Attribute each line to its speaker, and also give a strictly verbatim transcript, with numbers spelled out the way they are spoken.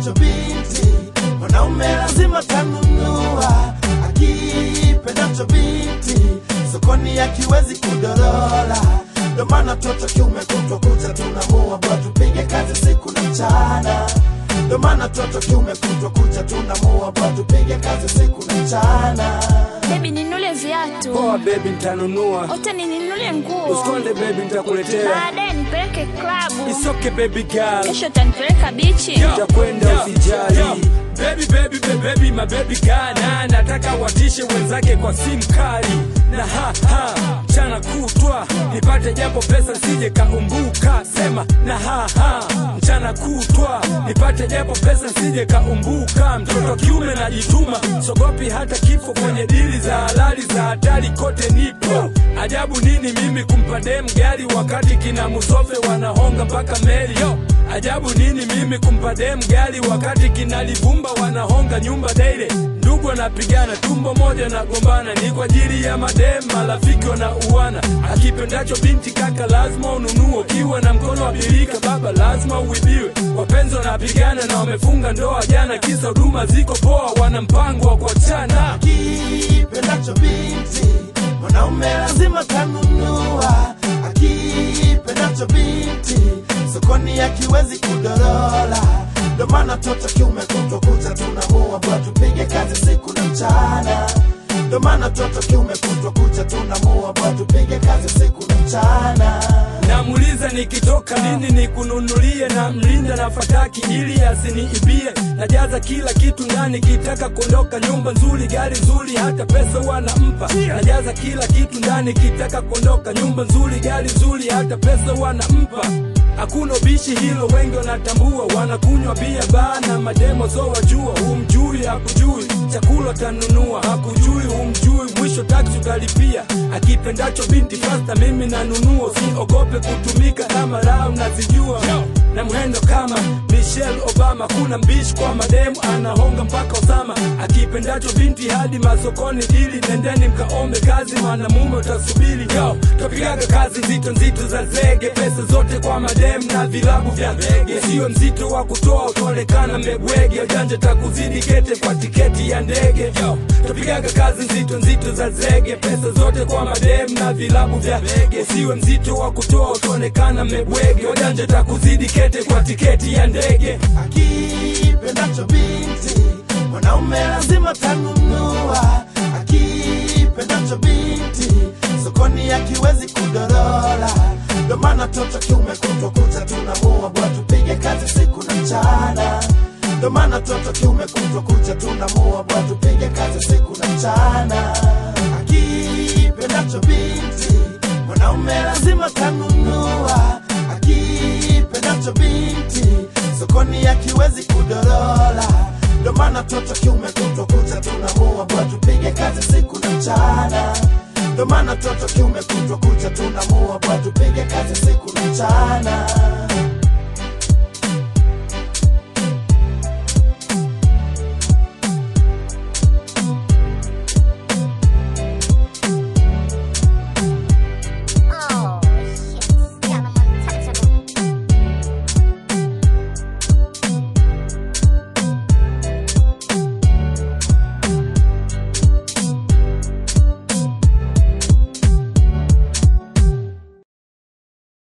Speaker 1: akipendacho binti mwanaume lazima tanunua, akipendacho binti sokoni akiwezi kudorola. Ndo maana toto kiume kutwa kucha tunamua bora tupige kazi siku na mchana. Ndo maana toto kiume kutwa kucha tunamua bora tupige kazi siku na mchana.
Speaker 2: Baby ninule viatu.
Speaker 3: Poa baby nitanunua.
Speaker 2: Ota ninunulie nguo.
Speaker 3: Usikonde baby nitakuletea.
Speaker 2: Baadaye nipeleke club.
Speaker 3: It's okay baby girl.
Speaker 2: Kesho utanipeleka bichi.
Speaker 3: Nitakwenda usijali. Baby baby baby baby my baby girl. Na nataka watishe wenzake kwa simu kali. Na ha ha mchana kutwa nipate japo pesa sije kaumbuka. Sema na ha ha mchana kutwa nipate japo pesa sije kaumbuka. Mtoto kiume najituma, sogopi hata kifo kwenye dili za halali za hatari kote nipo. Ajabu nini mimi kumpa dem gari wakati kina Musofe wanahonga mpaka meli yo. Ajabu nini mimi kumpa dem gari wakati kina Libumba wanahonga nyumba daily. Ndugu wanapigana tumbo moja na gombana, ni kwa ajili ya madem marafiki wanauana. Akipendacho binti kaka lazima ununue, ukiwa na mkono wa bilika baba lazima uibiwe. Wapenzi wanapigana na wamefunga ndoa jana, kisa huduma ziko poa wana mpango wa kuachana.
Speaker 1: Akipendacho binti mwanaume lazima tanunua, akipendacho binti sokoni akiwezi kudorola. Ndo maana toto kiume kutwa kucha tunamua bora tupige kazi siku na mchana. Ndo maana toto kiume kutwa kucha tunamua bora tupige kazi siku na mchana.
Speaker 3: Namuliza nikitoka nini nikununulie, na mlinda na fataki ili asiniibie. Najaza kila kitu ndani kitaka kuondoka, nyumba nzuri gari nzuri hata pesa wanampa. Najaza kila kitu ndani kitaka kuondoka, nyumba nzuri gari nzuri hata pesa wanampa. Hakuna bishi hilo wengi wanatambua, wanakunywa bia bana mademo so wajua. Umjui hakujui chakula tanunua, hakujui umjui mwisho taksi utalipia. Akipendacho binti fasta mimi nanunua, siogope kutumika kama rao nazijua. Na mwendo kama Michelle Obama, kuna mbishi kwa mademu anahonga mpaka Osama. Akipendacho binti hadi masokoni dili, nendeni mkaombe kazi mwanamume utasubiri. Yo, topigaga kazi nzito nzito za zege, pesa zote kwa mademu na vilabu vya ndege. Sio mzito wa kutoa utolekana mbegwege, ujanja takuzidi kete kwa tiketi ya ndege. Yo, topigaga kazi nzito nzito za zege, pesa zote kwa mademu na vilabu vya ndege. Sio mzito wa kutoa utolekana mbegwege, ujanja takuzidi kete kwa tiketi ya ndege.
Speaker 1: Akipendacho binti mwanaume lazima tanunua, akipendacho binti sokoni akiwezi kudorola. Ndo maana toto kiume kutwa kucha tunamua bora tupige kazi siku na mchana. Ndo maana toto kiume kutwa kucha tunamua bora tupige kazi siku na mchana. Akipendacho binti mwanaume lazima tanunua, akipendacho binti sokoni akiwezi kudorola. Ndo maana toto kiume kutwa kucha tunamua bora tupige kazi siku na mchana. Ndo maana toto kiume kutwa kucha tunamua bora tupige kazi siku na mchana.